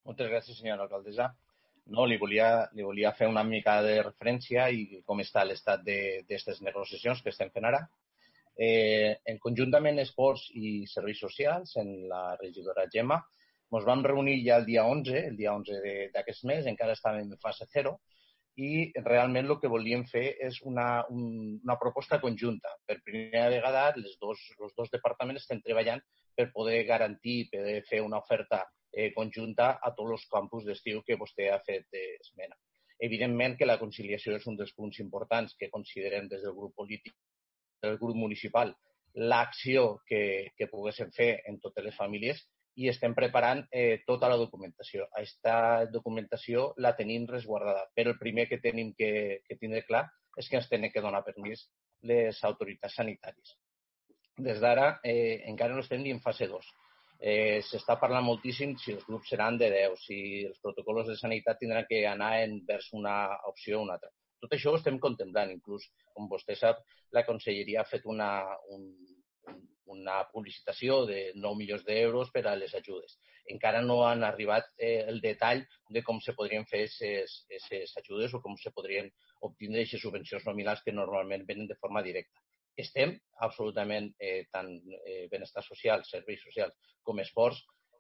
Moltes gràcies, senyora alcaldessa. No, li volia fer una mica de referència i com està l'estat d'aquestes negociacions que estem fent ara. En conjuntament Esports i Serveis Socials, en la regidora Gemma, ens vam reunir ja el dia 11 d'aquest mes, encara estàvem en fase 0, i realment el que volíem fer és una proposta conjunta. Per primera vegada, els dos departaments estem treballant per poder garantir, per fer una oferta conjunta a tots els campus d'estiu que vostè ha fet esmena. Evidentment que la conciliació és un dels punts importants que considerem des del grup polític, del grup municipal, l'acció que poguéssim fer en totes les famílies, i estem preparant tota la documentació. Aquesta documentació la tenim resguardada, però el primer que tenim que tindre clar és que ens tenen que donar permís les autoritats sanitàries. Des d'ara encara no estem ni en fase 2. S'està parlant moltíssim si els grups seran de 10, si els protocols de sanitat tindran que anar envers una opció o una altra. Tot això ho estem contemplant. Inclús, com vostè sap, la Conselleria ha fet una publicitació de 9 milions d'euros per a les ajudes. Encara no han arribat el detall de com se podrien fer aquestes ajudes o com se podrien obtenir aquestes subvencions nominals que normalment venen de forma directa. Estem absolutament, tant benestar social, serveis socials com esports,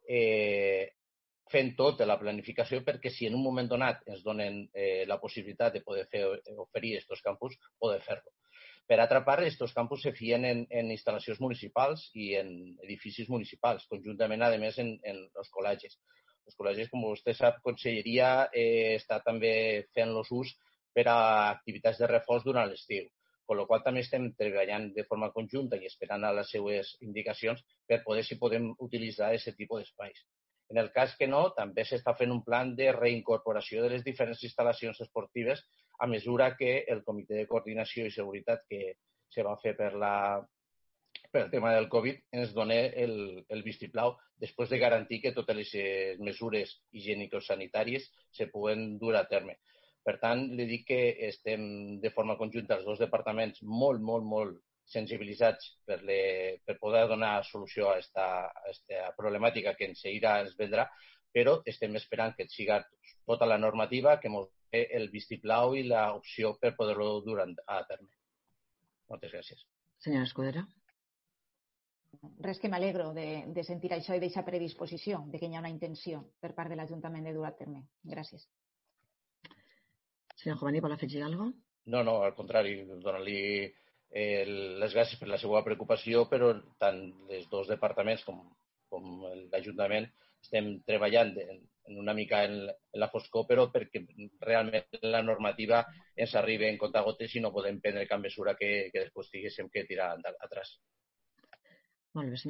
fent tota la planificació perquè si en un moment donat ens donen la possibilitat de poder oferir aquests campus, poder fer-lo. Per altra part, aquests campus se fien en instal·lacions municipals i en edificis municipals, conjuntament, a més, en els col·legis. Els col·legis, com vostè sap, Conselleria està també fent-los ús per a activitats de reforç durant l'estiu, amb la qual també estem treballant de forma conjunta i esperant a les seues indicacions per poder, si podem, utilitzar aquest tipus d'espais. En el cas que no, també s'està fent un plan de reincorporació de les diferents instal·lacions esportives a mesura que el Comitè de Coordinació i Seguretat que se va fer per el tema del Covid ens dona el vistiplau després de garantir que totes les mesures higiènico-sanitàries se puguen dur a terme. Per tant, li dic que estem de forma conjunta els dos departaments molt sensibilitzats per poder donar solució a aquesta problemàtica que enseguida ens vendrà, però estem esperant que siga tota la normativa que ens doni el vistiplau i l'opció per poder-lo dur a terme. Moltes gràcies. Senyora Escudero. Res, que m'alegro de sentir això i d'aquesta predisposició, de que hi ha una intenció per part de l'Ajuntament de dur a terme. Gràcies. Senyor Jovany, vol afegir alguna cosa? No, al contrari, donar-li les gràcies per la seva preocupació, però tant els dos departaments com l'Ajuntament estem treballant una mica en la foscor, però perquè realment la normativa ens arribi en comptagotes i no podem prendre cap mesura que després tinguéssim que tirar atrás. Molt bé, senyor.